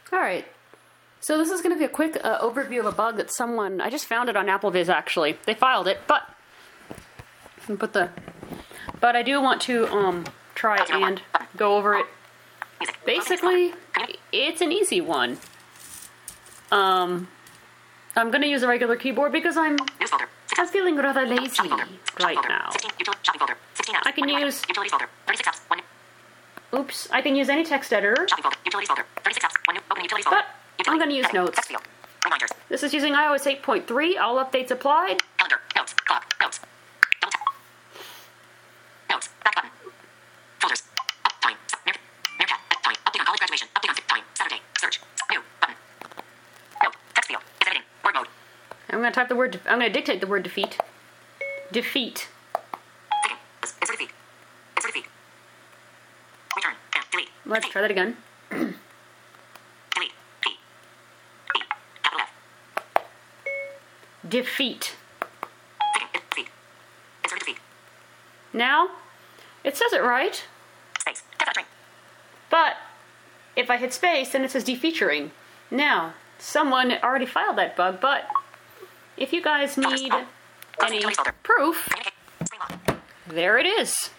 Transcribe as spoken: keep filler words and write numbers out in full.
Alright, so this is going to be a quick uh, overview of a bug that someone, I just found it on AppleVis actually. They filed it, but, put the, but I do want to um, try and go over it. Basically, it's an easy one. Um, I'm going to use a regular keyboard because I'm, I'm feeling rather lazy right now. I can use, oops, I can use any text editor, but I'm going to use Notes. This is using i O S eight point three, all updates applied. Notes, clock, notes, double tap. Notes, back button. Folders, up, time, near, near cat, time, update on college graduation, update on sick time, Saturday, search, new, button. Note, text field, is editing, word mode. I'm going to type the word, I'm going to dictate the word defeat. Defeat. Second, insert defeat, insert defeat. Return, and delete. Let's Defeat. try that again. Delete, P, E, capital F. Defeat. Second, defeat, insert defeat. Now, it says it right, Space, def string. but if I hit space, then it says defeaturing. Now, someone already filed that bug, but if you guys need any proof, there it is.